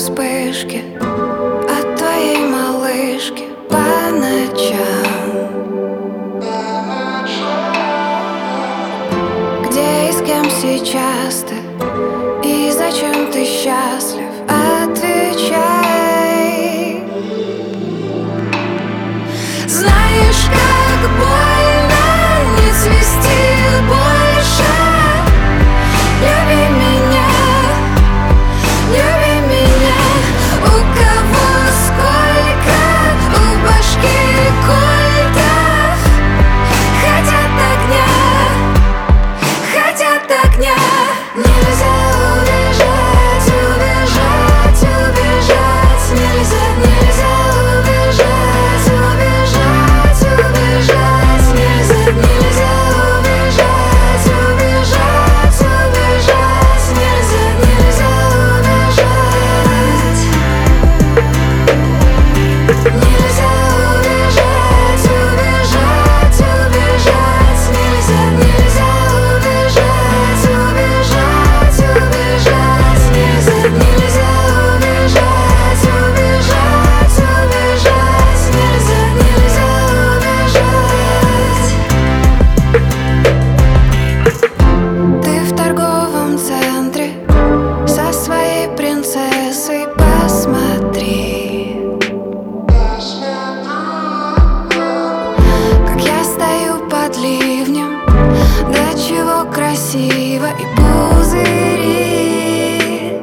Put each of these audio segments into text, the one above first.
вспышки от твоей малышки по ночам. Где и с кем сейчас ты? И зачем ты счастлив? Отвечай. Знаешь, как больно не цвести больше. Люби меня, люби меня. У кого сколько у башки кольтов. Хотят огня, хотят огня. Нельзя убежать, убежать, убежать. Нельзя, нельзя убежать, убежать, убежать. Нельзя, нельзя убежать, убежать, убежать. Нельзя, нельзя убежать. Нельзя убежать, убежать, убежать. Нельзя, нельзя убежать, убежать, убежать. Нельзя, нельзя убежать, убежать, убежать. Нельзя, нельзя убежать. Ты в торговом центре со своей принцессой, посмотри, как я стою под ливнем, до чего красиво и пузыри.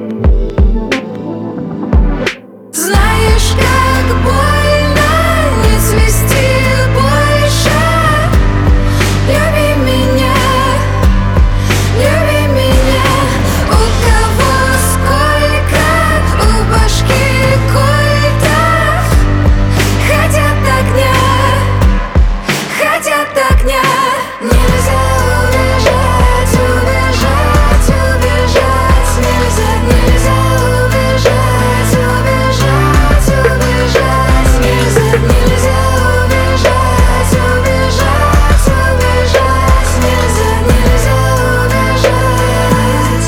Знаешь, как больно не цвести больше. Люби меня, люби меня. У кого сколько у башки кольтов. Хотят огня, хотят огня. Нельзя убежать, убежать, убежать. Нельзя, нельзя убежать, убежать, убежать. Нельзя, нельзя убежать, убежать, убежать. Нельзя, нельзя убежать.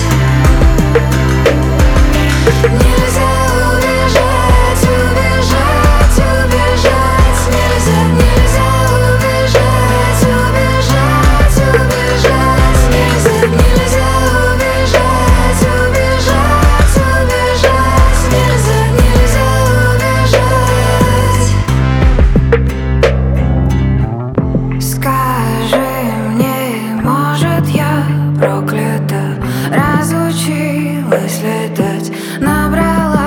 Нельзя убежать, убежать, убежать. Нельзя, нельзя убежать, убежать, убежать. Нельзя, нельзя убежать, убежать, убежать. Нельзя, нельзя убежать. Скажи мне, может, я проклята, разучилась летать, набрала